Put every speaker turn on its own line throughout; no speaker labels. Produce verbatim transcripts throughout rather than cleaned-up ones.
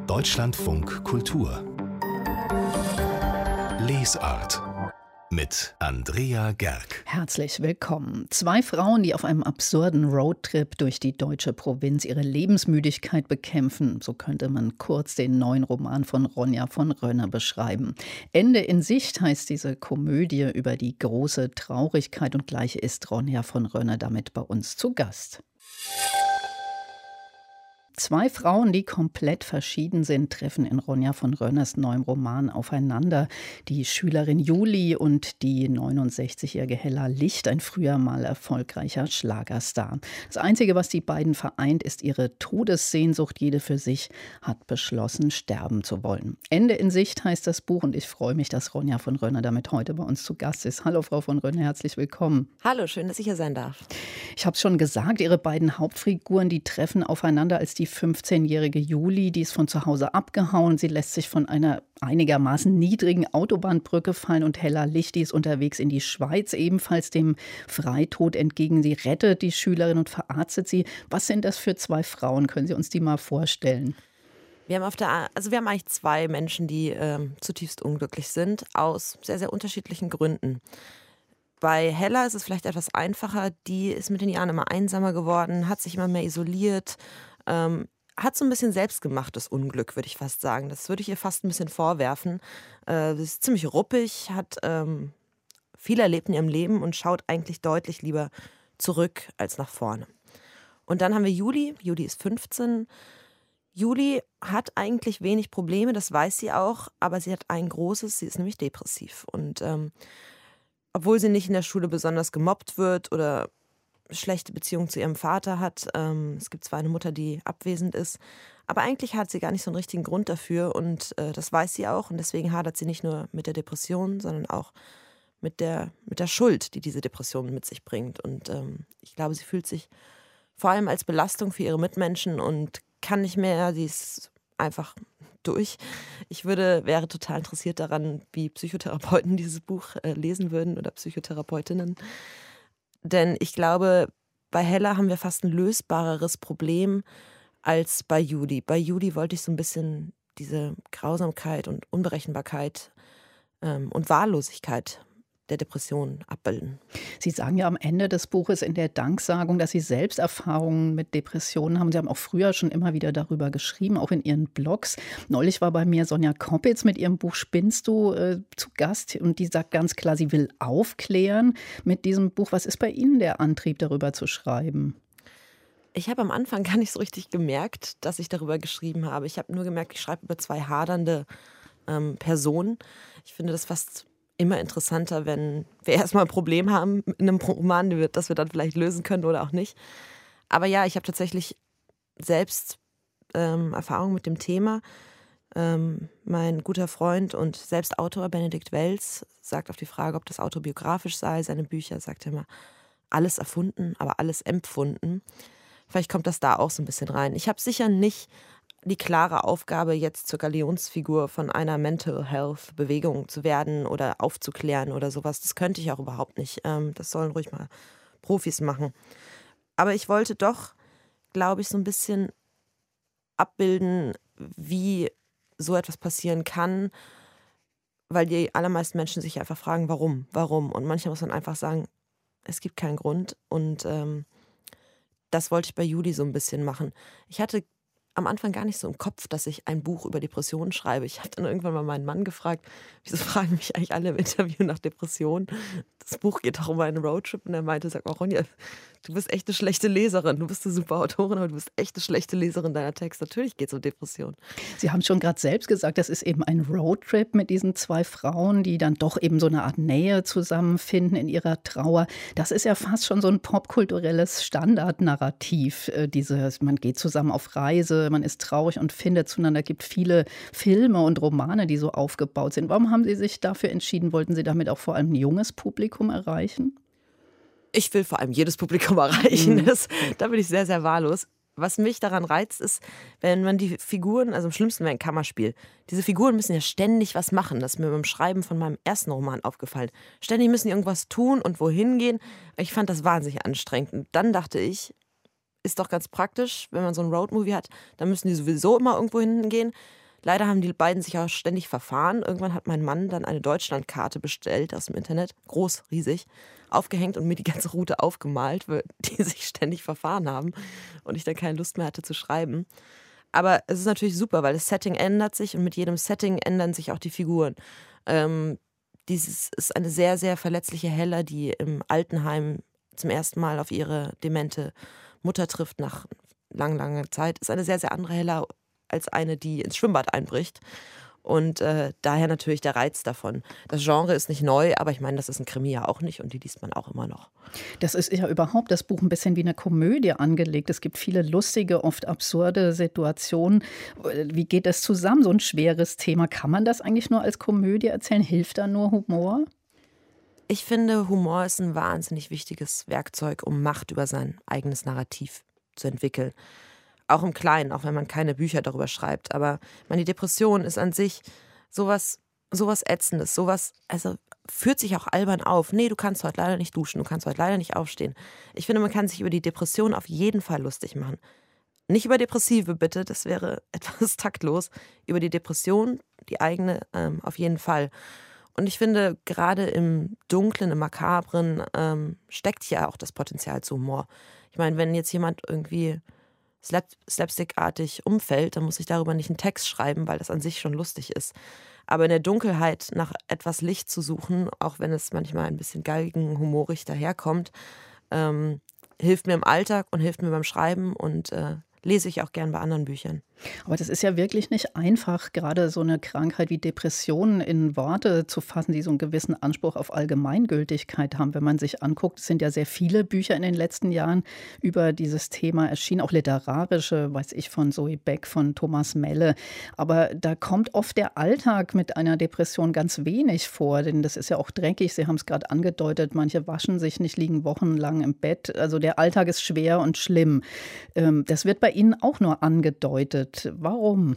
Deutschlandfunk Kultur Lesart mit Andrea Gerg.
Herzlich willkommen. Zwei Frauen, die auf einem absurden Roadtrip durch die deutsche Provinz ihre Lebensmüdigkeit bekämpfen. So könnte man kurz den neuen Roman von Ronja von Rönner beschreiben. Ende in Sicht heißt diese Komödie über die große Traurigkeit und gleich ist Ronja von Rönner damit bei uns zu Gast. Zwei Frauen, die komplett verschieden sind, treffen in Ronja von Rönners neuem Roman aufeinander. Die Schülerin Juli und die neunundsechzigjährige Hella Licht, ein früher mal erfolgreicher Schlagerstar. Das Einzige, was die beiden vereint, ist ihre Todessehnsucht. Jede für sich hat beschlossen, sterben zu wollen. Ende in Sicht heißt das Buch und ich freue mich, dass Ronja von Rönner damit heute bei uns zu Gast ist. Hallo Frau von Rönner, herzlich willkommen.
Hallo, schön, dass ich hier sein darf.
Ich habe es schon gesagt, Ihre beiden Hauptfiguren, die treffen aufeinander, als die fünfzehnjährige Juli, die ist von zu Hause abgehauen. Sie lässt sich von einer einigermaßen niedrigen Autobahnbrücke fallen und Hella Licht, die ist unterwegs in die Schweiz, ebenfalls dem Freitod entgegen. Sie rettet die Schülerin und verarztet sie. Was sind das für zwei Frauen? Können Sie uns die mal vorstellen?
Wir haben, auf der, also wir haben eigentlich zwei Menschen, die ähm, zutiefst unglücklich sind, aus sehr, sehr unterschiedlichen Gründen. Bei Hella ist es vielleicht etwas einfacher. Die ist mit den Jahren immer einsamer geworden, hat sich immer mehr isoliert, ähm, hat so ein bisschen selbstgemachtes Unglück, würde ich fast sagen. Das würde ich ihr fast ein bisschen vorwerfen. Äh, sie ist ziemlich ruppig, hat ähm, viel erlebt in ihrem Leben und schaut eigentlich deutlich lieber zurück als nach vorne. Und dann haben wir Juli. Juli ist fünfzehn. Juli hat eigentlich wenig Probleme, das weiß sie auch, aber sie hat ein großes, sie ist nämlich depressiv. Und ähm, obwohl sie nicht in der Schule besonders gemobbt wird oder schlechte Beziehung zu ihrem Vater hat. Ähm, es gibt zwar eine Mutter, die abwesend ist, aber eigentlich hat sie gar nicht so einen richtigen Grund dafür und äh, das weiß sie auch und deswegen hadert sie nicht nur mit der Depression, sondern auch mit der, mit der Schuld, die diese Depression mit sich bringt. Und ähm, ich glaube, sie fühlt sich vor allem als Belastung für ihre Mitmenschen und kann nicht mehr, sie ist einfach durch. Ich würde, wäre total interessiert daran, wie Psychotherapeuten dieses Buch äh, lesen würden oder Psychotherapeutinnen. Denn ich glaube, bei Hella haben wir fast ein lösbareres Problem als bei Juli. Bei Juli wollte ich so ein bisschen diese Grausamkeit und Unberechenbarkeit ähm, und Wahllosigkeit der Depression abbilden.
Sie sagen ja am Ende des Buches in der Danksagung, dass Sie selbst Erfahrungen mit Depressionen haben. Sie haben auch früher schon immer wieder darüber geschrieben, auch in Ihren Blogs. Neulich war bei mir Sonja Koppitz mit ihrem Buch Spinnst du äh, zu Gast und die sagt ganz klar, sie will aufklären mit diesem Buch. Was ist bei Ihnen der Antrieb, darüber zu schreiben?
Ich habe am Anfang gar nicht so richtig gemerkt, dass ich darüber geschrieben habe. Ich habe nur gemerkt, ich schreibe über zwei hadernde ähm, Personen. Ich finde das fast immer interessanter, wenn wir erstmal ein Problem haben in einem Roman, das wir dann vielleicht lösen können oder auch nicht. Aber ja, ich habe tatsächlich selbst ähm, Erfahrung mit dem Thema. Ähm, mein guter Freund und selbst Autor Benedikt Wells sagt auf die Frage, ob das autobiografisch sei, seine Bücher, sagt er immer, alles erfunden, aber alles empfunden. Vielleicht kommt das da auch so ein bisschen rein. Ich habe sicher nicht die klare Aufgabe, jetzt zur Galionsfigur von einer Mental Health Bewegung zu werden oder aufzuklären oder sowas. Das könnte ich auch überhaupt nicht. Das sollen ruhig mal Profis machen. Aber ich wollte doch, glaube ich, so ein bisschen abbilden, wie so etwas passieren kann, weil die allermeisten Menschen sich einfach fragen, warum, warum. Und manchmal muss man einfach sagen, es gibt keinen Grund. Und ähm, das wollte ich bei Juli so ein bisschen machen. Ich hatte am Anfang gar nicht so im Kopf, dass ich ein Buch über Depressionen schreibe. Ich habe dann irgendwann mal meinen Mann gefragt, wieso fragen mich eigentlich alle im Interview nach Depressionen? Das Buch geht doch um einen Roadtrip. Und er meinte, sag mal, Ronja, du bist echt eine schlechte Leserin. Du bist eine super Autorin, aber du bist echt eine schlechte Leserin deiner Texte. Natürlich geht es um Depressionen.
Sie haben schon gerade selbst gesagt, das ist eben ein Roadtrip mit diesen zwei Frauen, die dann doch eben so eine Art Nähe zusammenfinden in ihrer Trauer. Das ist ja fast schon so ein popkulturelles Standardnarrativ. Dieses, man geht zusammen auf Reise, man ist traurig und findet zueinander. Es gibt viele Filme und Romane, die so aufgebaut sind. Warum haben Sie sich dafür entschieden? Wollten Sie damit auch vor allem ein junges Publikum erreichen?
Ich will vor allem jedes Publikum erreichen.
Mhm.
Das, da bin ich sehr, sehr wahllos. Was mich daran reizt, ist, wenn man die Figuren, also am schlimmsten wäre ein Kammerspiel, diese Figuren müssen ja ständig was machen. Das ist mir beim Schreiben von meinem ersten Roman aufgefallen. Ständig müssen die irgendwas tun und wohin gehen. Ich fand das wahnsinnig anstrengend. Und dann dachte ich, ist doch ganz praktisch, wenn man so einen Roadmovie hat, dann müssen die sowieso immer irgendwo hinten gehen. Leider haben die beiden sich auch ständig verfahren. Irgendwann hat mein Mann dann eine Deutschlandkarte bestellt aus dem Internet, groß, riesig, aufgehängt und mir die ganze Route aufgemalt, weil die sich ständig verfahren haben und ich dann keine Lust mehr hatte zu schreiben. Aber es ist natürlich super, weil das Setting ändert sich und mit jedem Setting ändern sich auch die Figuren. Ähm, dieses ist eine sehr, sehr verletzliche Hella, die im Altenheim zum ersten Mal auf ihre demente Mutter trifft nach lang, langer Zeit. Ist eine sehr, sehr andere Hella als eine, die ins Schwimmbad einbricht. Und äh, daher natürlich der Reiz davon. Das Genre ist nicht neu, aber ich meine, das ist ein Krimi ja auch nicht und die liest man auch immer noch.
Das ist ja überhaupt das Buch ein bisschen wie eine Komödie angelegt. Es gibt viele lustige, oft absurde Situationen. Wie geht das zusammen, so ein schweres Thema? Kann man das eigentlich nur als Komödie erzählen? Hilft da nur Humor?
Ich finde, Humor ist ein wahnsinnig wichtiges Werkzeug, um Macht über sein eigenes Narrativ zu entwickeln. Auch im Kleinen, auch wenn man keine Bücher darüber schreibt. Aber meine Depression ist an sich sowas, sowas Ätzendes, sowas, also führt sich auch albern auf. Nee, du kannst heute leider nicht duschen, du kannst heute leider nicht aufstehen. Ich finde, man kann sich über die Depression auf jeden Fall lustig machen. Nicht über Depressive, bitte, das wäre etwas taktlos. Über die Depression, die eigene, ähm, auf jeden Fall. Und ich finde, gerade im Dunklen, im Makabren ähm, steckt ja auch das Potenzial zu Humor. Ich meine, wenn jetzt jemand irgendwie slap, slapstickartig umfällt, dann muss ich darüber nicht einen Text schreiben, weil das an sich schon lustig ist. Aber in der Dunkelheit nach etwas Licht zu suchen, auch wenn es manchmal ein bisschen galgenhumorig daherkommt, ähm, hilft mir im Alltag und hilft mir beim Schreiben und äh, lese ich auch gern bei anderen Büchern.
Aber das ist ja wirklich nicht einfach, gerade so eine Krankheit wie Depressionen in Worte zu fassen, die so einen gewissen Anspruch auf Allgemeingültigkeit haben. Wenn man sich anguckt, es sind ja sehr viele Bücher in den letzten Jahren über dieses Thema erschienen, auch literarische, weiß ich, von Zoe Beck, von Thomas Melle. Aber da kommt oft der Alltag mit einer Depression ganz wenig vor, denn das ist ja auch dreckig. Sie haben es gerade angedeutet, manche waschen sich nicht, liegen wochenlang im Bett. Also der Alltag ist schwer und schlimm. Das wird bei Ihnen auch nur angedeutet. Warum?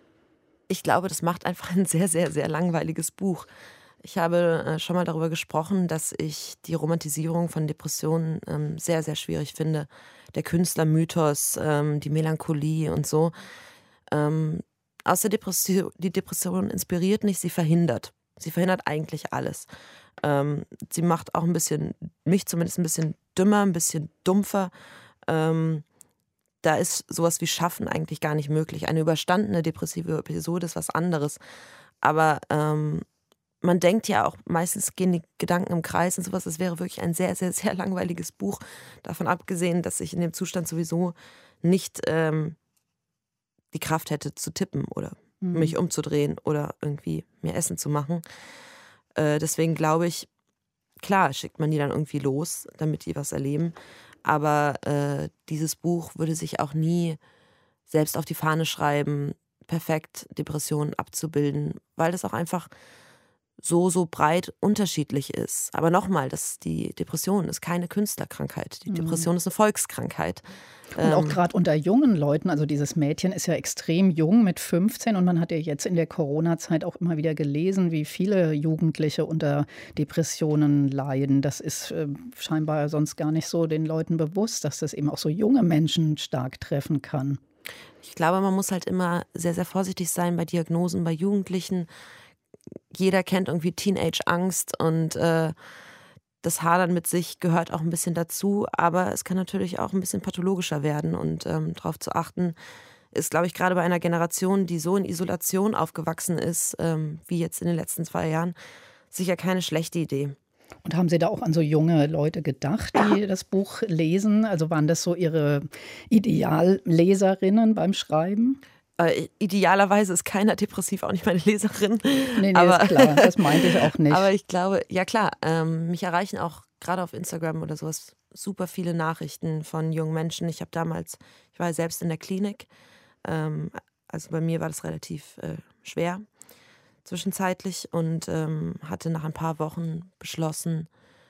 Ich glaube, das macht einfach ein sehr, sehr, sehr langweiliges Buch. Ich habe äh, schon mal darüber gesprochen, dass ich die Romantisierung von Depressionen ähm, sehr, sehr schwierig finde. Der Künstlermythos, ähm, die Melancholie und so. Ähm, aus der Depression, die Depression inspiriert nicht, sie verhindert. Sie verhindert eigentlich alles. Ähm, sie macht auch ein bisschen, mich zumindest ein bisschen dümmer, ein bisschen dumpfer. Ähm, Da ist sowas wie Schaffen eigentlich gar nicht möglich. Eine überstandene depressive Episode ist was anderes. Aber ähm, man denkt ja auch, meistens gehen die Gedanken im Kreis und sowas. Es wäre wirklich ein sehr, sehr, sehr langweiliges Buch. Davon abgesehen, dass ich in dem Zustand sowieso nicht ähm, die Kraft hätte zu tippen oder mhm. mich umzudrehen oder irgendwie mir Essen zu machen. Äh, deswegen glaube ich, klar schickt man die dann irgendwie los, damit die was erleben. Aber äh, dieses Buch würde sich auch nie selbst auf die Fahne schreiben, perfekt Depressionen abzubilden, weil das auch einfach so, so breit unterschiedlich ist. Aber nochmal, das, die Depression ist keine Künstlerkrankheit. Die Depression mhm. ist eine Volkskrankheit.
Und auch gerade unter jungen Leuten, also dieses Mädchen ist ja extrem jung mit fünfzehn und man hat ja jetzt in der Corona-Zeit auch immer wieder gelesen, wie viele Jugendliche unter Depressionen leiden. Das ist äh, scheinbar sonst gar nicht so den Leuten bewusst, dass das eben auch so junge Menschen stark treffen kann.
Ich glaube, man muss halt immer sehr, sehr vorsichtig sein bei Diagnosen bei Jugendlichen. Jeder kennt irgendwie Teenage-Angst und äh, das Hadern mit sich gehört auch ein bisschen dazu, aber es kann natürlich auch ein bisschen pathologischer werden und ähm, darauf zu achten, ist, glaube ich, gerade bei einer Generation, die so in Isolation aufgewachsen ist, ähm, wie jetzt in den letzten zwei Jahren, sicher keine schlechte Idee.
Und haben Sie da auch an so junge Leute gedacht, die das Buch lesen? Also waren das so Ihre Idealleserinnen beim Schreiben?
Äh, idealerweise ist keiner depressiv, auch nicht meine Leserin.
Nee, nee,
aber,
ist klar, das meinte ich auch nicht.
Aber ich glaube, ja klar, ähm, mich erreichen auch gerade auf Instagram oder sowas super viele Nachrichten von jungen Menschen. Ich habe damals, ich war selbst in der Klinik, ähm, also bei mir war das relativ äh, schwer zwischenzeitlich und ähm, hatte nach ein paar Wochen beschlossen,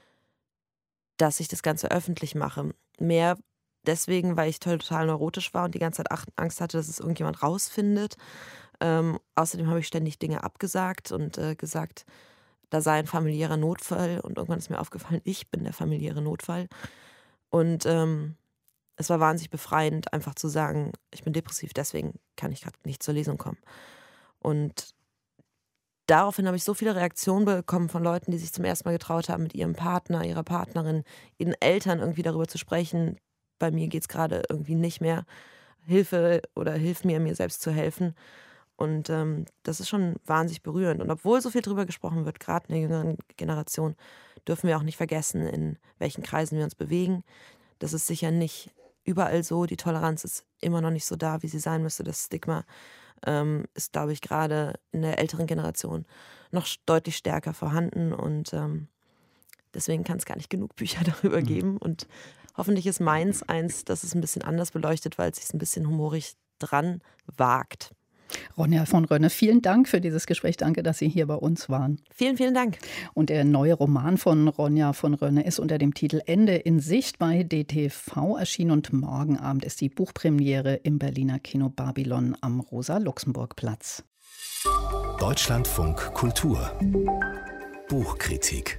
dass ich das Ganze öffentlich mache. Mehr deswegen, weil ich total neurotisch war und die ganze Zeit Angst hatte, dass es irgendjemand rausfindet. Ähm, außerdem habe ich ständig Dinge abgesagt und äh, gesagt, da sei ein familiärer Notfall. Und irgendwann ist mir aufgefallen, ich bin der familiäre Notfall. Und ähm, es war wahnsinnig befreiend, einfach zu sagen, ich bin depressiv, deswegen kann ich gerade nicht zur Lesung kommen. Und daraufhin habe ich so viele Reaktionen bekommen von Leuten, die sich zum ersten Mal getraut haben, mit ihrem Partner, ihrer Partnerin, ihren Eltern irgendwie darüber zu sprechen. Bei mir geht es gerade irgendwie nicht mehr. Hilfe oder hilf mir, mir selbst zu helfen. Und ähm, das ist schon wahnsinnig berührend. Und obwohl so viel darüber gesprochen wird, gerade in der jüngeren Generation, dürfen wir auch nicht vergessen, in welchen Kreisen wir uns bewegen. Das ist sicher nicht überall so. Die Toleranz ist immer noch nicht so da, wie sie sein müsste. Das Stigma ähm, ist, glaube ich, gerade in der älteren Generation noch deutlich stärker vorhanden. Und ähm, deswegen kann es gar nicht genug Bücher darüber geben. Und hoffentlich ist meins eins, das es ein bisschen anders beleuchtet, weil es sich ein bisschen humorig dran wagt.
Ronja von Rönne, vielen Dank für dieses Gespräch. Danke, dass Sie hier bei uns waren.
Vielen, vielen Dank.
Und der neue Roman von Ronja von Rönne ist unter dem Titel Ende in Sicht bei D T V erschienen. Und morgen Abend ist die Buchpremiere im Berliner Kino Babylon am Rosa-Luxemburg-Platz.
Deutschlandfunk Kultur Buchkritik.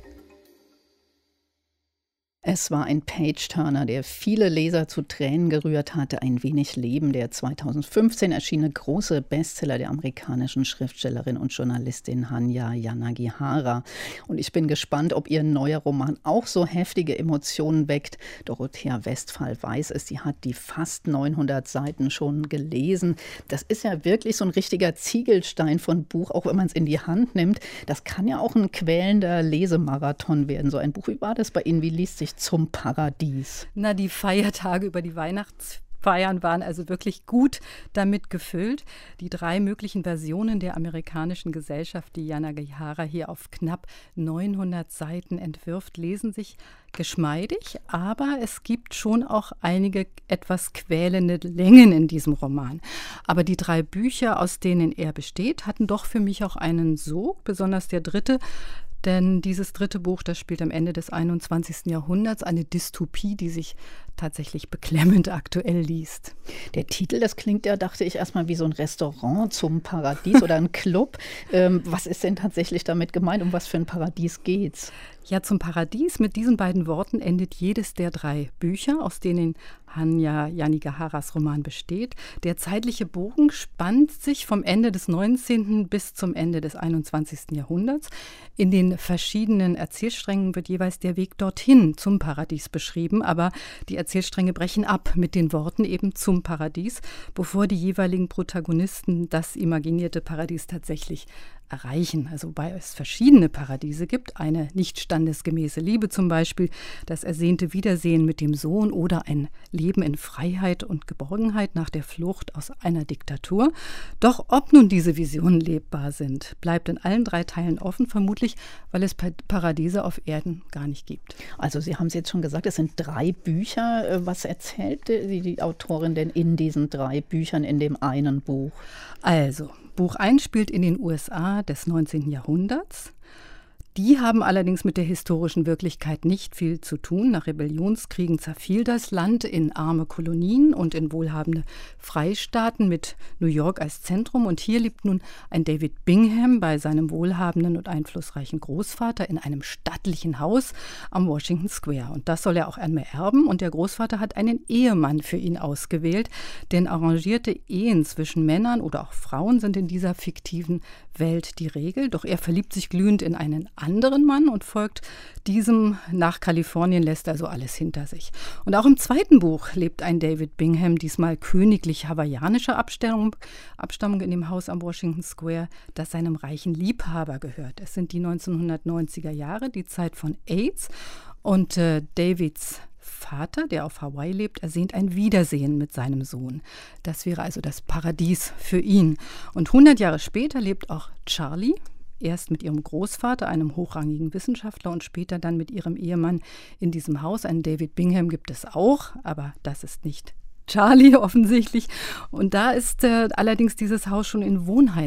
Es war ein Page-Turner, der viele Leser zu Tränen gerührt hatte. Ein wenig Leben, der zweitausendfünfzehn erschienene große Bestseller der amerikanischen Schriftstellerin und Journalistin Hanya Yanagihara. Und ich bin gespannt, ob ihr neuer Roman auch so heftige Emotionen weckt. Dorothea Westphal weiß es, sie hat die fast neunhundert Seiten schon gelesen. Das ist ja wirklich so ein richtiger Ziegelstein von Buch, auch wenn man es in die Hand nimmt. Das kann ja auch ein quälender Lesemarathon werden. So ein Buch, wie war das bei Ihnen? Wie liest sich Zum Paradies?
Na, die Feiertage über die Weihnachtsfeiern waren also wirklich gut damit gefüllt. Die drei möglichen Versionen der amerikanischen Gesellschaft, die Yanagihara hier auf knapp neunhundert Seiten entwirft, lesen sich geschmeidig, aber es gibt schon auch einige etwas quälende Längen in diesem Roman. Aber die drei Bücher, aus denen er besteht, hatten doch für mich auch einen Sog, besonders der dritte. Denn dieses dritte Buch, das spielt am Ende des einundzwanzigsten Jahrhunderts, eine Dystopie, die sich tatsächlich beklemmend aktuell liest.
Der Titel, das klingt ja, dachte ich, erstmal wie so ein Restaurant zum Paradies oder ein Club. Ähm, was ist denn tatsächlich damit gemeint? Um was für ein Paradies geht's?
Ja, zum Paradies. Mit diesen beiden Worten endet jedes der drei Bücher, aus denen Hanya Yanigiharas Roman besteht. Der zeitliche Bogen spannt sich vom Ende des neunzehnten bis zum Ende des einundzwanzigsten Jahrhunderts. In den verschiedenen Erzählsträngen wird jeweils der Weg dorthin zum Paradies beschrieben, aber die Erzählstränge brechen ab mit den Worten eben zum Paradies, bevor die jeweiligen Protagonisten das imaginierte Paradies tatsächlich erreichen. Also wobei es verschiedene Paradiese gibt, eine nicht standesgemäße Liebe zum Beispiel, das ersehnte Wiedersehen mit dem Sohn oder ein Leben in Freiheit und Geborgenheit nach der Flucht aus einer Diktatur. Doch ob nun diese Visionen lebbar sind, bleibt in allen drei Teilen offen, vermutlich, weil es Paradiese auf Erden gar nicht gibt.
Also Sie haben es jetzt schon gesagt, es sind drei Bücher. Was erzählt die, die Autorin denn in diesen drei Büchern in dem einen Buch?
Also, Buch eins spielt in den U S A des neunzehnten Jahrhunderts. Die haben allerdings mit der historischen Wirklichkeit nicht viel zu tun. Nach Rebellionskriegen zerfiel das Land in arme Kolonien und in wohlhabende Freistaaten mit New York als Zentrum. Und hier lebt nun ein David Bingham bei seinem wohlhabenden und einflussreichen Großvater in einem stattlichen Haus am Washington Square. Und das soll er auch einmal erben. Und der Großvater hat einen Ehemann für ihn ausgewählt. Denn arrangierte Ehen zwischen Männern oder auch Frauen sind in dieser fiktiven Welt die Regel. Doch er verliebt sich glühend in einen anderen Mann und folgt diesem nach Kalifornien, lässt also alles hinter sich. Und auch im zweiten Buch lebt ein David Bingham, diesmal königlich hawaiianischer Abstammung, Abstammung in dem Haus am Washington Square, das seinem reichen Liebhaber gehört. Es sind die neunzehnhundertneunziger Jahre, die Zeit von AIDS, und äh, Davids Vater, der auf Hawaii lebt, ersehnt ein Wiedersehen mit seinem Sohn. Das wäre also das Paradies für ihn. Und hundert Jahre später lebt auch Charlie, erst mit ihrem Großvater, einem hochrangigen Wissenschaftler, und später dann mit ihrem Ehemann in diesem Haus. Einen David Bingham gibt es auch, aber das ist nicht Charlie offensichtlich. Und da ist äh, allerdings dieses Haus schon in Wohnheim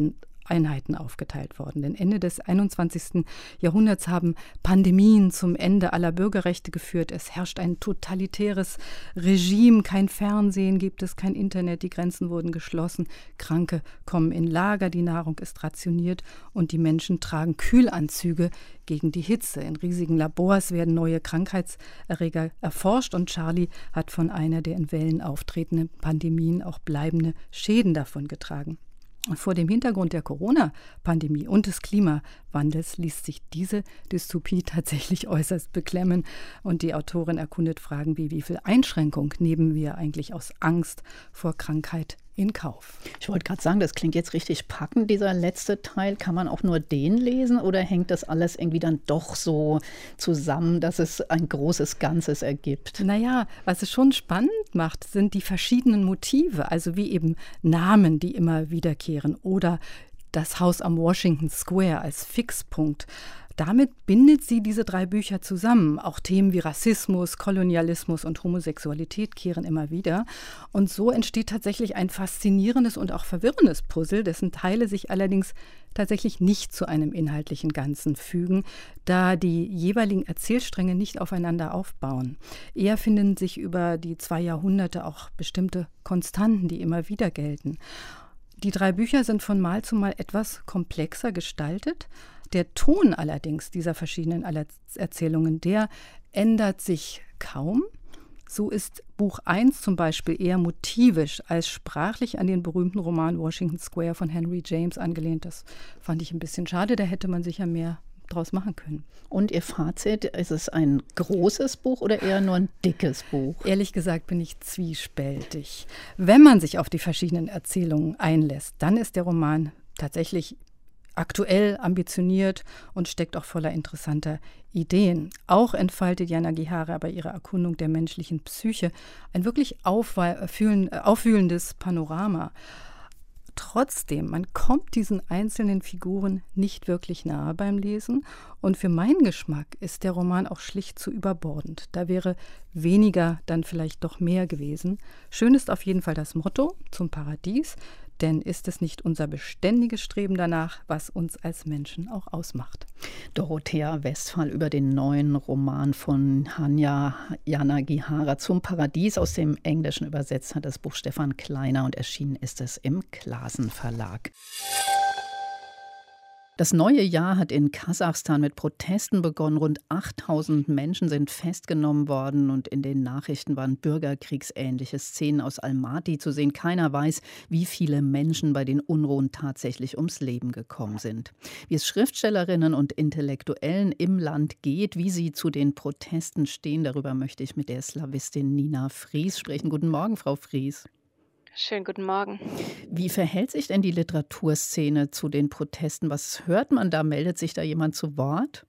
Einheiten aufgeteilt worden. Denn Ende des einundzwanzigsten Jahrhunderts haben Pandemien zum Ende aller Bürgerrechte geführt. Es herrscht ein totalitäres Regime, kein Fernsehen gibt es, kein Internet, die Grenzen wurden geschlossen, Kranke kommen in Lager, die Nahrung ist rationiert und die Menschen tragen Kühlanzüge gegen die Hitze. In riesigen Labors werden neue Krankheitserreger erforscht und Charlie hat von einer der in Wellen auftretenden Pandemien auch bleibende Schäden davongetragen. Und vor dem Hintergrund der Corona-Pandemie und des Klimawandels liest sich diese Dystopie tatsächlich äußerst beklemmen. Und die Autorin erkundet Fragen wie, wie viel Einschränkung nehmen wir eigentlich aus Angst vor Krankheit in Kauf?
Ich wollte gerade sagen, das klingt jetzt richtig packend, dieser letzte Teil. Kann man auch nur den lesen oder hängt das alles irgendwie dann doch so zusammen, dass es ein großes Ganzes ergibt?
Naja, was es schon spannend macht, sind die verschiedenen Motive, also wie eben Namen, die immer wiederkehren oder das Haus am Washington Square als Fixpunkt. Damit bindet sie diese drei Bücher zusammen. Auch Themen wie Rassismus, Kolonialismus und Homosexualität kehren immer wieder. Und so entsteht tatsächlich ein faszinierendes und auch verwirrendes Puzzle, dessen Teile sich allerdings tatsächlich nicht zu einem inhaltlichen Ganzen fügen, da die jeweiligen Erzählstränge nicht aufeinander aufbauen. Eher finden sich über die zwei Jahrhunderte auch bestimmte Konstanten, die immer wieder gelten. Die drei Bücher sind von Mal zu Mal etwas komplexer gestaltet. Der Ton allerdings dieser verschiedenen Erzählungen, der ändert sich kaum. So ist Buch eins zum Beispiel eher motivisch als sprachlich an den berühmten Roman Washington Square von Henry James angelehnt. Das fand ich ein bisschen schade, da hätte man sicher mehr draus machen können.
Und Ihr Fazit, ist es ein großes Buch oder eher nur ein dickes Buch?
Ehrlich gesagt bin ich zwiespältig. Wenn man sich auf die verschiedenen Erzählungen einlässt, dann ist der Roman tatsächlich aktuell, ambitioniert und steckt auch voller interessanter Ideen. Auch entfaltet Yanagihara bei ihrer Erkundung der menschlichen Psyche ein wirklich aufwühlendes Panorama. Trotzdem, man kommt diesen einzelnen Figuren nicht wirklich nahe beim Lesen und für meinen Geschmack ist der Roman auch schlicht zu überbordend. Da wäre weniger dann vielleicht doch mehr gewesen. Schön ist auf jeden Fall das Motto zum Paradies, denn ist es nicht unser beständiges Streben danach, was uns als Menschen auch ausmacht?
Dorothea Westphal über den neuen Roman von Hanya Yanagihara zum Paradies. Aus dem Englischen übersetzt hat das Buch Stefan Kleiner und erschienen ist es im Klasen Verlag. Das neue Jahr hat in Kasachstan mit Protesten begonnen. Rund achttausend Menschen sind festgenommen worden und in den Nachrichten waren bürgerkriegsähnliche Szenen aus Almaty zu sehen. Keiner weiß, wie viele Menschen bei den Unruhen tatsächlich ums Leben gekommen sind. Wie es Schriftstellerinnen und Intellektuellen im Land geht, wie sie zu den Protesten stehen, darüber möchte ich mit der Slawistin Nina Fries sprechen. Guten Morgen, Frau Fries.
Schönen guten Morgen.
Wie verhält sich denn die Literaturszene zu den Protesten? Was hört man da? Meldet sich da jemand zu Wort?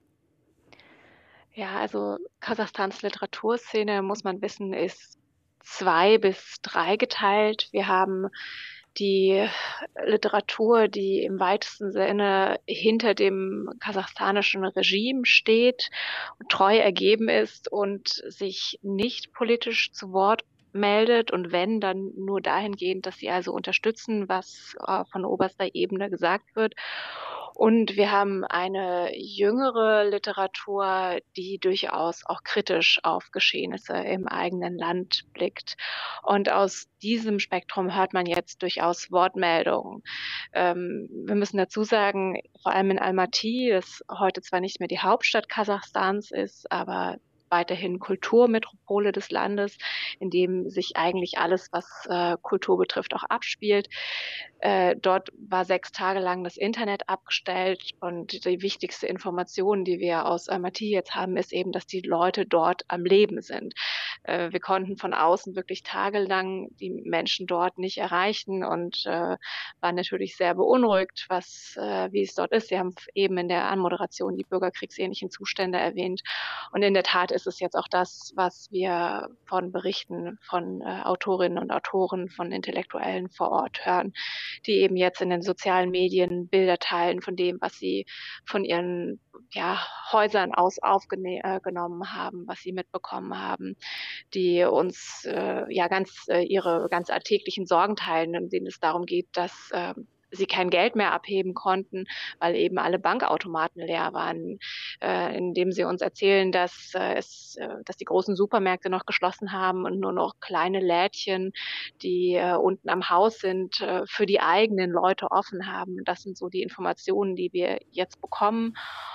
Ja, also Kasachstans Literaturszene, muss man wissen, ist zwei bis drei geteilt. Wir haben die Literatur, die im weitesten Sinne hinter dem kasachstanischen Regime steht, treu ergeben ist und sich nicht politisch zu Wort meldet und wenn, dann nur dahingehend, dass sie also unterstützen, was äh, von oberster Ebene gesagt wird. Und wir haben eine jüngere Literatur, die durchaus auch kritisch auf Geschehnisse im eigenen Land blickt. Und aus diesem Spektrum hört man jetzt durchaus Wortmeldungen. Ähm, wir müssen dazu sagen, vor allem in Almaty, das heute zwar nicht mehr die Hauptstadt Kasachstans ist, aber weiterhin Kulturmetropole des Landes, in dem sich eigentlich alles, was äh, Kultur betrifft, auch abspielt. Äh, dort war sechs Tage lang das Internet abgestellt und die wichtigste Information, die wir aus Almaty jetzt haben, ist eben, dass die Leute dort am Leben sind. Äh, wir konnten von außen wirklich tagelang die Menschen dort nicht erreichen und äh, waren natürlich sehr beunruhigt, was, äh, wie es dort ist. Sie haben eben in der Anmoderation die bürgerkriegsähnlichen Zustände erwähnt und in der Tat ist es jetzt auch das, was wir von Berichten von äh, Autorinnen und Autoren, von Intellektuellen vor Ort hören, die eben jetzt in den sozialen Medien Bilder teilen von dem, was sie von ihren ja, Häusern aus aufgenommen äh, haben, was sie mitbekommen haben, die uns äh, ja ganz äh, ihre ganz alltäglichen Sorgen teilen, in denen es darum geht, dass äh, sie kein Geld mehr abheben konnten, weil eben alle Bankautomaten leer waren, äh, indem sie uns erzählen, dass äh, es, äh, dass die großen Supermärkte noch geschlossen haben und nur noch kleine Lädchen, die äh, unten am Haus sind, äh, für die eigenen Leute offen haben. Das sind so die Informationen, die wir jetzt bekommen.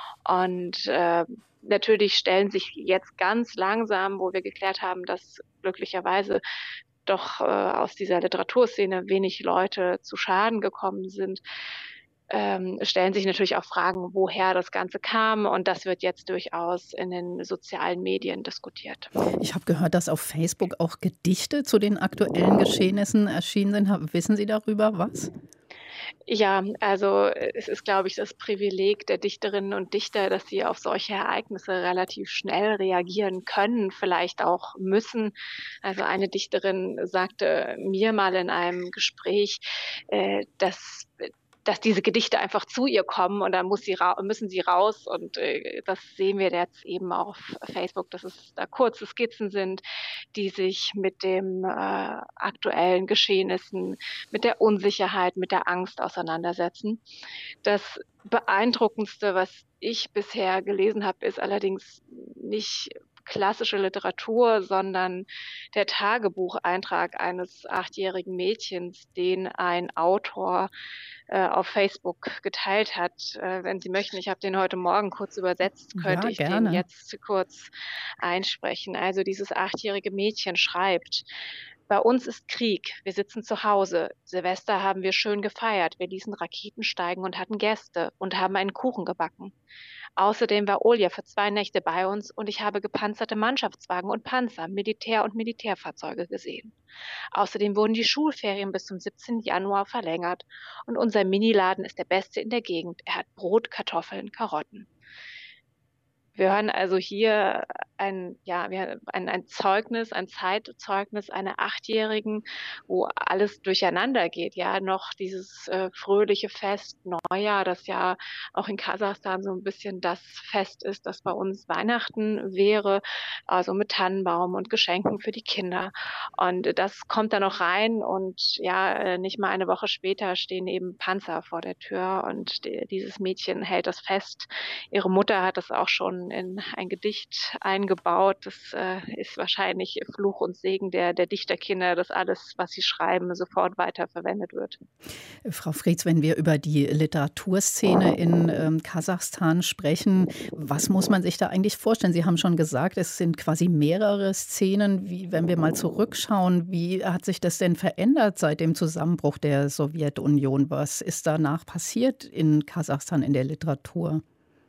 Und äh, natürlich stellen sich jetzt ganz langsam, wo wir geklärt haben, dass glücklicherweise doch äh, aus dieser Literaturszene wenig Leute zu Schaden gekommen sind, ähm, stellen sich natürlich auch Fragen, woher das Ganze kam. Und das wird jetzt durchaus in den sozialen Medien diskutiert.
Ich habe gehört, dass auf Facebook auch Gedichte zu den aktuellen Geschehnissen erschienen sind. Wissen Sie darüber was?
Ja, also es ist, glaube ich, das Privileg der Dichterinnen und Dichter, dass sie auf solche Ereignisse relativ schnell reagieren können, vielleicht auch müssen. Also eine Dichterin sagte mir mal in einem Gespräch, äh, dass dass diese Gedichte einfach zu ihr kommen und dann muss sie ra- müssen sie raus und äh, das sehen wir jetzt eben auch auf Facebook, dass es da kurze Skizzen sind, die sich mit dem äh, aktuellen Geschehnissen, mit der Unsicherheit, mit der Angst auseinandersetzen. Das Beeindruckendste, was ich bisher gelesen habe, ist allerdings nicht klassische Literatur, sondern der Tagebucheintrag eines achtjährigen Mädchens, den ein Autor äh, auf Facebook geteilt hat. Äh, wenn Sie möchten, ich habe den heute Morgen kurz übersetzt, könnte
Ja,
ich
gerne.
den jetzt kurz einsprechen. Also dieses achtjährige Mädchen schreibt: Bei uns ist Krieg. Wir sitzen zu Hause. Silvester haben wir schön gefeiert. Wir ließen Raketen steigen und hatten Gäste und haben einen Kuchen gebacken. Außerdem war Olja für zwei Nächte bei uns und ich habe gepanzerte Mannschaftswagen und Panzer, Militär- und Militärfahrzeuge gesehen. Außerdem wurden die Schulferien bis zum siebzehnten Januar verlängert und unser Miniladen ist der beste in der Gegend. Er hat Brot, Kartoffeln, Karotten. Wir hören also hier ein, ja, ein, ein Zeugnis, ein Zeitzeugnis einer Achtjährigen, wo alles durcheinander geht. Ja, noch dieses äh, fröhliche Fest Neujahr, das ja auch in Kasachstan so ein bisschen das Fest ist, das bei uns Weihnachten wäre, also mit Tannenbaum und Geschenken für die Kinder. Und das kommt da noch rein und ja, nicht mal eine Woche später stehen eben Panzer vor der Tür und die, dieses Mädchen hält das fest. Ihre Mutter hat das auch schon in ein Gedicht eingebaut. Das äh, ist wahrscheinlich Fluch und Segen der, der Dichterkinder, dass alles, was sie schreiben, sofort weiterverwendet wird.
Frau Frietz, wenn wir über die Literaturszene in ähm, Kasachstan sprechen, was muss man sich da eigentlich vorstellen? Sie haben schon gesagt, es sind quasi mehrere Szenen. Wie, wenn wir mal zurückschauen, wie hat sich das denn verändert seit dem Zusammenbruch der Sowjetunion? Was ist danach passiert in Kasachstan in der Literatur?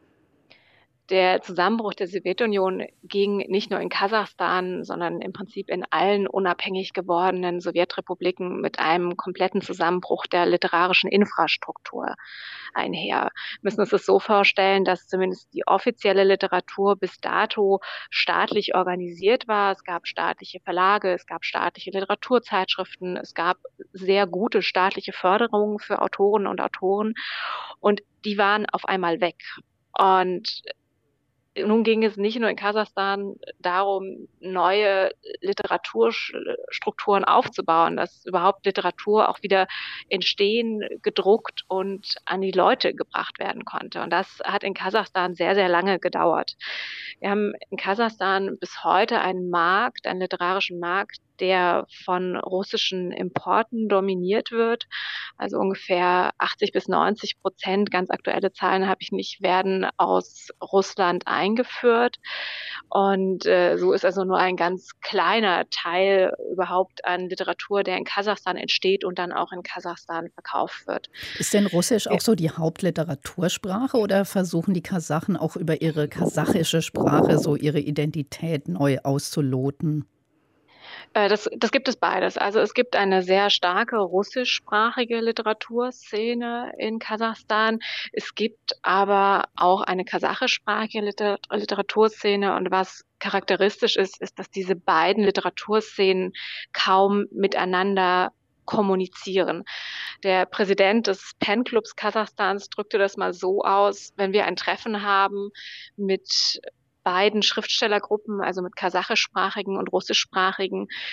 Der Zusammenbruch der Sowjetunion ging nicht nur in Kasachstan, sondern im Prinzip in allen unabhängig gewordenen Sowjetrepubliken mit einem kompletten Zusammenbruch der literarischen Infrastruktur einher. Wir müssen uns das so vorstellen, dass zumindest die offizielle Literatur bis dato staatlich organisiert war. Es gab staatliche Verlage, es gab staatliche Literaturzeitschriften, es gab sehr gute staatliche Förderungen für Autoren und Autoren und die waren auf einmal weg. Und nun ging es nicht nur in Kasachstan darum, neue Literaturstrukturen aufzubauen, dass überhaupt Literatur auch wieder entstehen, gedruckt und an die Leute gebracht werden konnte. Und das hat in Kasachstan sehr, sehr lange gedauert. Wir haben in Kasachstan bis heute einen Markt, einen literarischen Markt, der von russischen Importen dominiert wird. Also ungefähr achtzig bis neunzig Prozent, ganz aktuelle Zahlen habe ich nicht, werden aus Russland eingeführt. Und äh, so ist also nur ein ganz kleiner Teil überhaupt an Literatur, der in Kasachstan entsteht und dann auch in Kasachstan verkauft wird.
Ist denn Russisch auch so die Hauptliteratursprache oder versuchen die Kasachen auch über ihre kasachische Sprache so ihre Identität neu auszuloten?
Das, das gibt es beides. Also es gibt eine sehr starke russischsprachige Literaturszene in Kasachstan. Es gibt aber auch eine kasachischsprachige Liter Literaturszene. Und was charakteristisch ist, ist, dass diese beiden Literaturszenen kaum miteinander kommunizieren. Der Präsident des Pen-Clubs Kasachstans drückte das mal so aus: Wenn wir ein Treffen haben mit beiden Schriftstellergruppen, also mit kasachischsprachigen und russischsprachigen,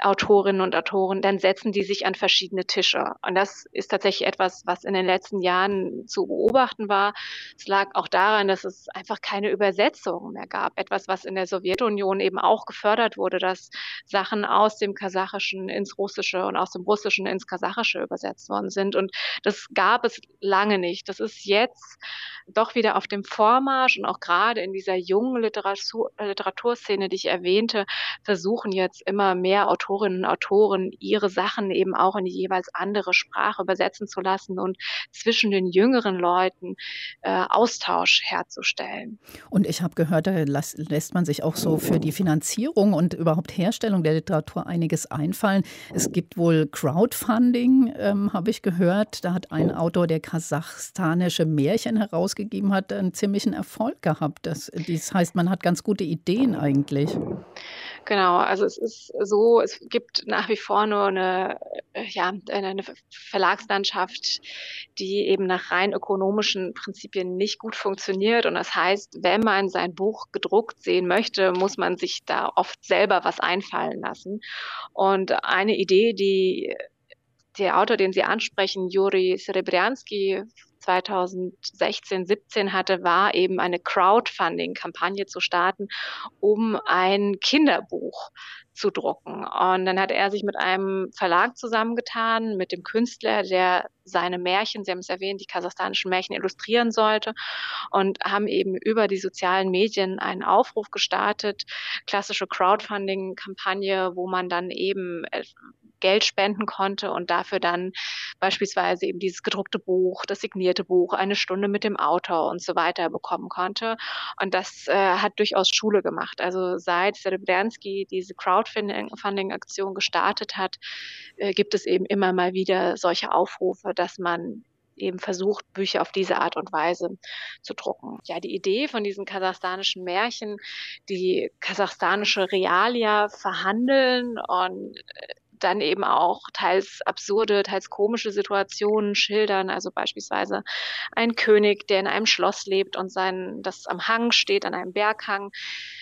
Autorinnen und Autoren, dann setzen die sich an verschiedene Tische. Und das ist tatsächlich etwas, was in den letzten Jahren zu beobachten war. Es lag auch daran, dass es einfach keine Übersetzungen mehr gab. Etwas, was in der Sowjetunion eben auch gefördert wurde, dass Sachen aus dem Kasachischen ins Russische und aus dem Russischen ins Kasachische übersetzt worden sind. Und das gab es lange nicht. Das ist jetzt doch wieder auf dem Vormarsch, und auch gerade in dieser jungen Literatur, Literaturszene, die ich erwähnte, versuchen jetzt immer mehr Autorinnen und Autoren ihre Sachen eben auch in die jeweils andere Sprache übersetzen zu lassen und zwischen den jüngeren Leuten äh, Austausch herzustellen.
Und ich habe gehört, da lässt, lässt man sich auch so für die Finanzierung und überhaupt Herstellung der Literatur einiges einfallen. Es gibt wohl Crowdfunding, ähm, habe ich gehört. Da hat ein Autor, der kasachstanische Märchen herausgegeben hat, einen ziemlichen Erfolg gehabt. Das, das heißt, man hat ganz gute Ideen eigentlich.
Genau, also es ist so, es gibt nach wie vor nur eine, ja, eine Verlagslandschaft, die eben nach rein ökonomischen Prinzipien nicht gut funktioniert. Und das heißt, wenn man sein Buch gedruckt sehen möchte, muss man sich da oft selber was einfallen lassen. Und eine Idee, die der Autor, den Sie ansprechen, Juri Serebriansky, zweitausendsechzehn, siebzehn hatte, war eben eine Crowdfunding-Kampagne zu starten, um ein Kinderbuch zu drucken. Und dann hat er sich mit einem Verlag zusammengetan, mit dem Künstler, der seine Märchen, Sie haben es erwähnt, die kasachstanischen Märchen illustrieren sollte, und haben eben über die sozialen Medien einen Aufruf gestartet, klassische Crowdfunding-Kampagne, wo man dann eben Geld spenden konnte und dafür dann beispielsweise eben dieses gedruckte Buch, das signierte Buch, eine Stunde mit dem Autor und so weiter bekommen konnte. Und das äh, hat durchaus Schule gemacht. Also seit Serebriansky diese Crowdfunding-Aktion gestartet hat, äh, gibt es eben immer mal wieder solche Aufrufe, dass man eben versucht, Bücher auf diese Art und Weise zu drucken. Ja, die Idee von diesen kasachstanischen Märchen, die kasachstanische Realia verhandeln und dann eben auch teils absurde, teils komische Situationen schildern, also beispielsweise ein König, der in einem Schloss lebt und sein, das am Hang steht, an einem Berghang,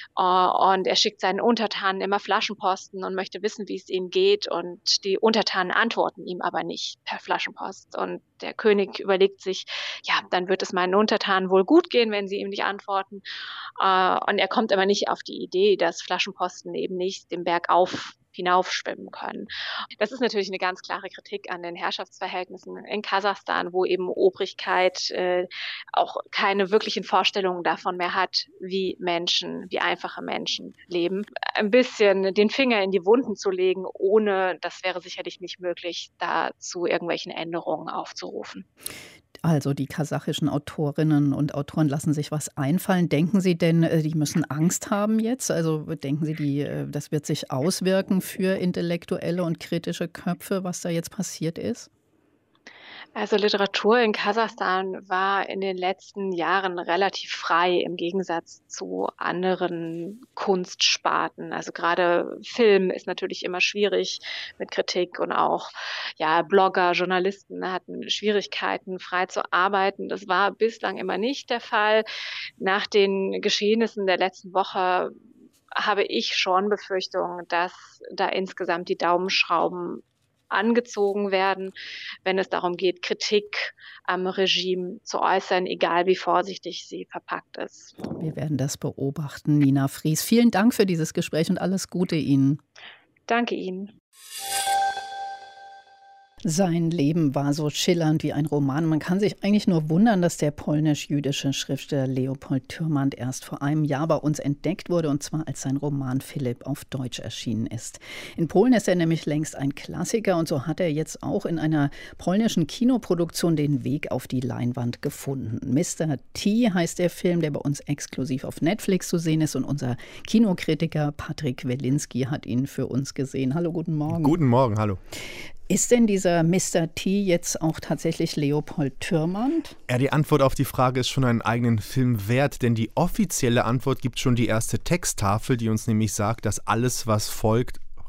und er schickt seinen Untertanen immer Flaschenposten und möchte wissen, wie es ihnen geht, und die Untertanen antworten ihm aber nicht per Flaschenpost, und der König überlegt sich, ja, dann wird es meinen Untertanen wohl gut gehen, wenn sie ihm nicht antworten, und er kommt aber nicht auf die Idee, dass Flaschenposten eben nicht den Berg auf hinaufschwimmen können. Das ist natürlich eine ganz klare Kritik an den Herrschaftsverhältnissen in Kasachstan, wo eben Obrigkeit äh, auch keine wirklichen Vorstellungen davon mehr hat, wie Menschen, wie einfache Menschen leben. Ein bisschen den Finger in die Wunden zu legen, ohne, das wäre sicherlich nicht möglich, da zu irgendwelchen Änderungen aufzurufen.
Also die kasachischen Autorinnen und Autoren lassen sich was einfallen. Denken Sie denn, die müssen Angst haben jetzt? Also denken Sie, die, das wird sich auswirken für intellektuelle und kritische Köpfe, was da jetzt passiert ist?
Also Literatur in Kasachstan war in den letzten Jahren relativ frei im Gegensatz zu anderen Kunstsparten. Also gerade Film ist natürlich immer schwierig mit Kritik, und auch ja, Blogger, Journalisten hatten Schwierigkeiten, frei zu arbeiten. Das war bislang immer nicht der Fall. Nach den Geschehnissen der letzten Woche habe ich schon Befürchtungen, dass da insgesamt die Daumenschrauben angezogen werden, wenn es darum geht, Kritik am Regime zu äußern, egal wie vorsichtig sie verpackt ist.
Wir werden das beobachten. Nina Fries, vielen Dank für dieses Gespräch und alles Gute Ihnen.
Danke Ihnen.
Sein Leben war so schillernd wie ein Roman. Man kann sich eigentlich nur wundern, dass der polnisch-jüdische Schriftsteller Leopold Tyrmand erst vor einem Jahr bei uns entdeckt wurde, und zwar als sein Roman Philipp auf Deutsch erschienen ist. In Polen ist er nämlich längst ein Klassiker, und so hat er jetzt auch in einer polnischen Kinoproduktion den Weg auf die Leinwand gefunden. Mister T heißt der Film, der bei uns exklusiv auf Netflix zu sehen ist, und unser Kinokritiker Patrick Welinski hat ihn für uns gesehen. Hallo, guten Morgen.
Guten Morgen, hallo.
Ist denn dieser Mister T jetzt auch tatsächlich Leopold Tyrmand?
Ja, die Antwort auf die Frage ist schon einen eigenen Film wert, denn die offizielle Antwort gibt schon die erste Texttafel, die uns nämlich sagt, dass alles, was folgt,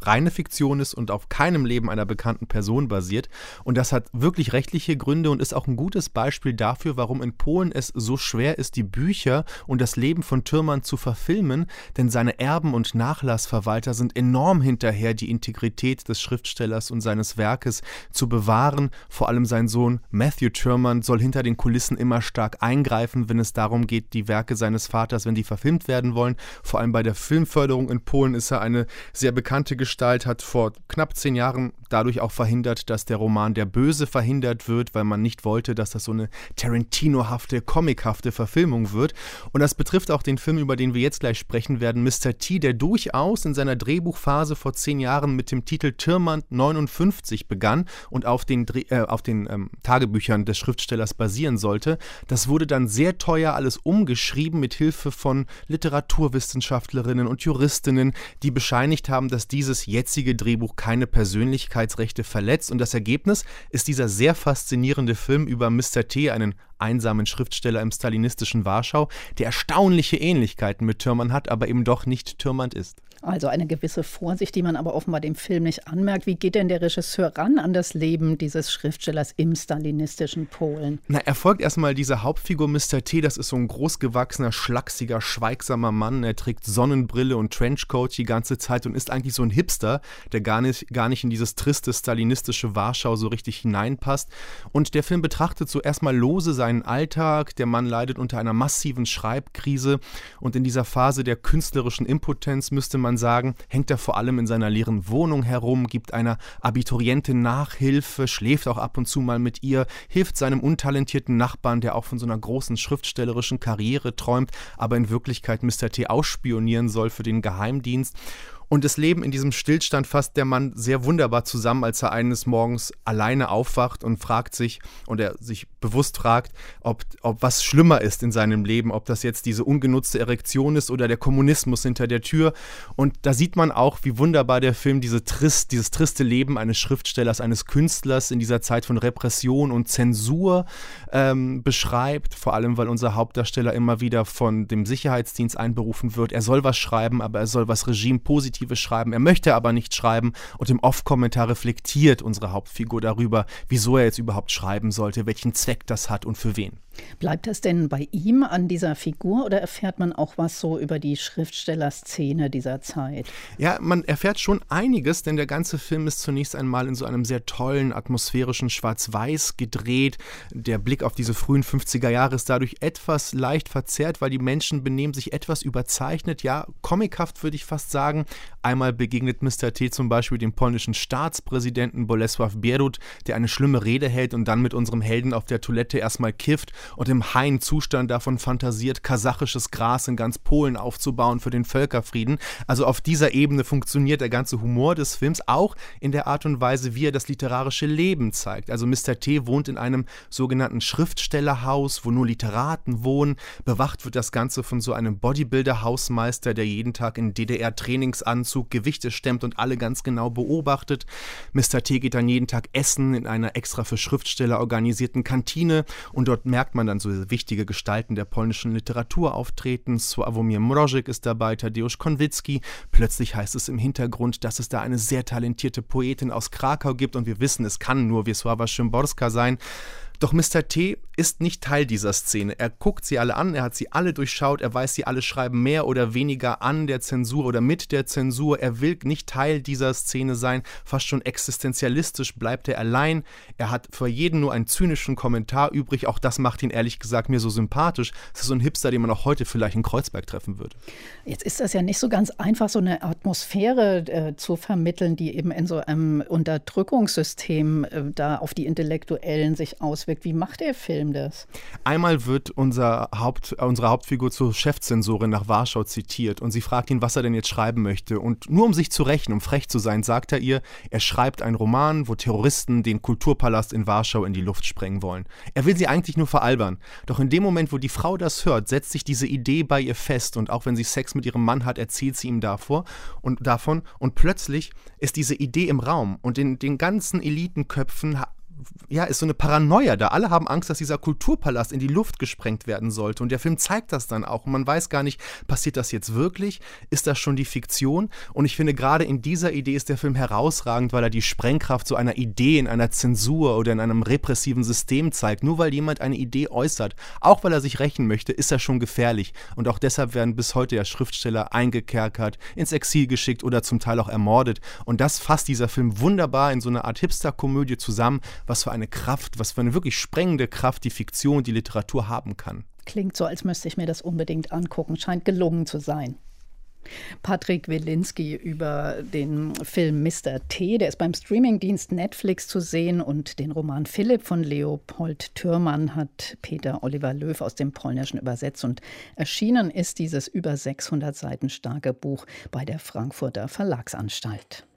reine Fiktion ist und auf keinem Leben einer bekannten Person basiert. Und das hat wirklich rechtliche Gründe und ist auch ein gutes Beispiel dafür, warum in Polen es so schwer ist, die Bücher und das Leben von Thürmann zu verfilmen, denn seine Erben und Nachlassverwalter sind enorm hinterher, die Integrität des Schriftstellers und seines Werkes zu bewahren. Vor allem sein Sohn Matthew Thürmann soll hinter den Kulissen immer stark eingreifen, wenn es darum geht, die Werke seines Vaters, wenn die verfilmt werden wollen. Vor allem bei der Filmförderung in Polen ist er eine sehr bekannte Gestalt, hat vor knapp zehn Jahren dadurch auch verhindert, dass der Roman Der Böse verhindert wird, weil man nicht wollte, dass das so eine Tarantino-hafte, comichafte Verfilmung wird. Und das betrifft auch den Film, über den wir jetzt gleich sprechen werden, Mister T, der durchaus in seiner Drehbuchphase vor zehn Jahren mit dem Titel Thürmann neunundfünfzig begann und auf den, Dreh, äh, auf den ähm, Tagebüchern des Schriftstellers basieren sollte. Das wurde dann sehr teuer alles umgeschrieben mit Hilfe von Literaturwissenschaftlerinnen und Juristinnen, die bescheinigt haben, dass dieses jetzige Drehbuch keine Persönlichkeitsrechte verletzt. Und das Ergebnis ist dieser sehr faszinierende Film über Mister T, einen einsamen Schriftsteller im stalinistischen Warschau, der erstaunliche Ähnlichkeiten mit Thürmann hat, aber eben doch nicht Thürmann ist.
Also eine gewisse Vorsicht, die man aber offenbar dem Film nicht anmerkt. Wie geht denn der Regisseur ran an das Leben dieses Schriftstellers im stalinistischen Polen?
Na, er folgt erstmal dieser Hauptfigur Mister T, das ist so ein großgewachsener, schlachsiger, schweigsamer Mann. Er trägt Sonnenbrille und Trenchcoat die ganze Zeit und ist eigentlich so ein Hipster, der gar nicht, gar nicht in dieses triste stalinistische Warschau so richtig hineinpasst. Und der Film betrachtet so erstmal lose seinen Alltag. Der Mann leidet unter einer massiven Schreibkrise und in dieser Phase der künstlerischen Impotenz müsste man sagen, hängt er vor allem in seiner leeren Wohnung herum, gibt einer Abiturientin Nachhilfe, schläft auch ab und zu mal mit ihr, hilft seinem untalentierten Nachbarn, der auch von so einer großen schriftstellerischen Karriere träumt, aber in Wirklichkeit Mister T ausspionieren soll für den Geheimdienst. Und das Leben in diesem Stillstand fasst der Mann sehr wunderbar zusammen, als er eines Morgens alleine aufwacht und fragt sich, und er sich bewusst fragt, ob, ob was schlimmer ist in seinem Leben, ob das jetzt diese ungenutzte Erektion ist oder der Kommunismus hinter der Tür. Und da sieht man auch, wie wunderbar der Film diese trist, dieses triste Leben eines Schriftstellers, eines Künstlers in dieser Zeit von Repression und Zensur ähm, beschreibt, vor allem, weil unser Hauptdarsteller immer wieder von dem Sicherheitsdienst einberufen wird. Er soll was schreiben, aber er soll was Regime-positiv schreiben. Er möchte aber nicht schreiben und im Off-Kommentar reflektiert unsere Hauptfigur darüber, wieso er jetzt überhaupt schreiben sollte, welchen Zweck das hat und für wen.
Bleibt das denn bei ihm an dieser Figur oder erfährt man auch was so über die Schriftstellerszene dieser Zeit?
Ja, man erfährt schon einiges, denn der ganze Film ist zunächst einmal in so einem sehr tollen, atmosphärischen Schwarz-Weiß gedreht. Der Blick auf diese frühen fünfziger Jahre ist dadurch etwas leicht verzerrt, weil die Menschen benehmen sich etwas überzeichnet, ja, comichaft würde ich fast sagen. Einmal begegnet Mister T zum Beispiel dem polnischen Staatspräsidenten Bolesław Bierut, der eine schlimme Rede hält und dann mit unserem Helden auf der Toilette erstmal kifft und im heilen Zustand davon fantasiert, kasachisches Gras in ganz Polen aufzubauen für den Völkerfrieden. Also auf dieser Ebene funktioniert der ganze Humor des Films auch in der Art und Weise, wie er das literarische Leben zeigt. Also Mister T wohnt in einem sogenannten Schriftstellerhaus, wo nur Literaten wohnen. Bewacht wird das Ganze von so einem Bodybuilder-Hausmeister, der jeden Tag in D D R-Trainingsanzug Gewichte stemmt und alle ganz genau beobachtet. Mister T geht dann jeden Tag essen in einer extra für Schriftsteller organisierten Kantine und dort merkt man dann so wichtige Gestalten der polnischen Literatur auftreten. Sławomir Mrożek ist dabei, Tadeusz Konwicki. Plötzlich heißt es im Hintergrund, dass es da eine sehr talentierte Poetin aus Krakau gibt und wir wissen, es kann nur Wisława Szymborska sein. Doch Mister T ist nicht Teil dieser Szene. Er guckt sie alle an, er hat sie alle durchschaut, er weiß, sie alle schreiben mehr oder weniger an der Zensur oder mit der Zensur. Er will nicht Teil dieser Szene sein, fast schon existenzialistisch bleibt er allein. Er hat für jeden nur einen zynischen Kommentar übrig, auch das macht ihn ehrlich gesagt mir so sympathisch. Es ist so ein Hipster, den man auch heute vielleicht in Kreuzberg treffen würde.
Jetzt ist das ja nicht so ganz einfach, so eine Atmosphäre äh, zu vermitteln, die eben in so einem Unterdrückungssystem äh, da auf die Intellektuellen sich auswirkt. Wie macht der Film das?
Einmal wird unser Haupt, unsere Hauptfigur zur Chefzensorin nach Warschau zitiert und sie fragt ihn, was er denn jetzt schreiben möchte. Und nur um sich zu rächen, um frech zu sein, sagt er ihr, er schreibt einen Roman, wo Terroristen den Kulturpalast in Warschau in die Luft sprengen wollen. Er will sie eigentlich nur veralbern. Doch in dem Moment, wo die Frau das hört, setzt sich diese Idee bei ihr fest und auch wenn sie Sex mit ihrem Mann hat, erzählt sie ihm davor und davon und plötzlich ist diese Idee im Raum und in den ganzen Elitenköpfen ja, ist so eine Paranoia da. Alle haben Angst, dass dieser Kulturpalast in die Luft gesprengt werden sollte. Und der Film zeigt das dann auch. Und man weiß gar nicht, passiert das jetzt wirklich? Ist das schon die Fiktion? Und ich finde, gerade in dieser Idee ist der Film herausragend, weil er die Sprengkraft so einer Idee in einer Zensur oder in einem repressiven System zeigt. Nur weil jemand eine Idee äußert, auch weil er sich rächen möchte, ist er schon gefährlich. Und auch deshalb werden bis heute ja Schriftsteller eingekerkert, ins Exil geschickt oder zum Teil auch ermordet. Und das fasst dieser Film wunderbar in so eine Art Hipster-Komödie zusammen, was für eine Kraft, was für eine wirklich sprengende Kraft die Fiktion, die Literatur haben kann.
Klingt so, als müsste ich mir das unbedingt angucken. Scheint gelungen zu sein. Patrick Wilinski über den Film Mister T. Der ist beim Streamingdienst Netflix zu sehen, und den Roman Philipp von Leopold Thürmann hat Peter Oliver Löw aus dem Polnischen übersetzt, und erschienen ist dieses über sechshundert Seiten starke Buch bei der Frankfurter Verlagsanstalt.